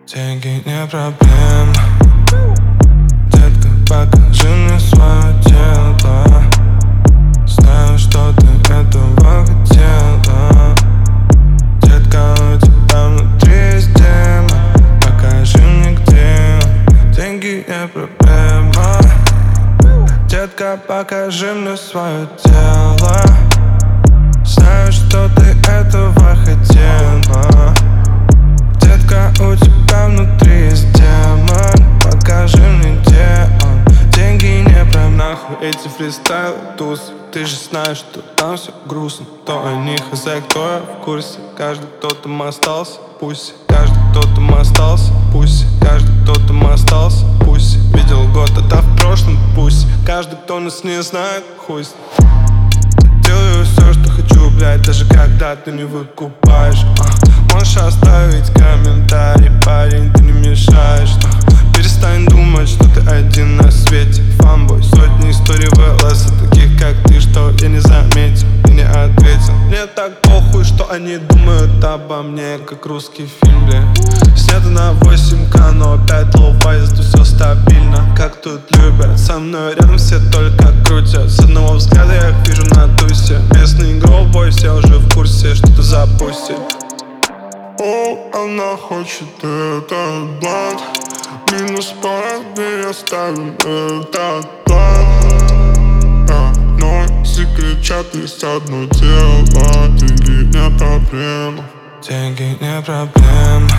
Деньги не проблема. Детка, покажи мне свое тело. Знаю, что ты этого хотела. Детка, у тебя внутри есть демон. Покажи мне, где он. Деньги не проблема. Детка, покажи мне свое тело. Знаю, что ты этого хотела. Детка, у тебя внутри есть демон. Покажи мне, где он. Деньги не про нахуй эти фристайлы, тусы. Ты же знаешь, что там все грустно. То они хозяин, кто я в курсе. Каждый, кто там остался, пусть. Каждый, кто там остался, пусть. Каждый, кто там остался, пусть. Видел год, это в прошлом, пусть. Каждый, кто нас не знает, хуй. Делаю все, что хочу, блядь, даже когда ты не выкупаешь. Можешь оставить комментарий, парень, ты не мешаешь. Перестань думать, что ты один на свете. Фанбой, сотни историй в ЛС, таких как ты, что я не заметил и не ответил. Мне так похуй, что они думают обо мне, как русский фильм, бля. Снято на 8К, но опять лоу-фай, зато все стабильно. Как тут любят, со мной рядом все только крутят. С одного взгляда я их вижу на тусе. Местный гроубой, все уже в курсе, что ты запустил. О, она хочет этот блант. Минус по размере оставим этот план. Но все кричат, есть одно дело. Деньги не проблема. Деньги не проблема.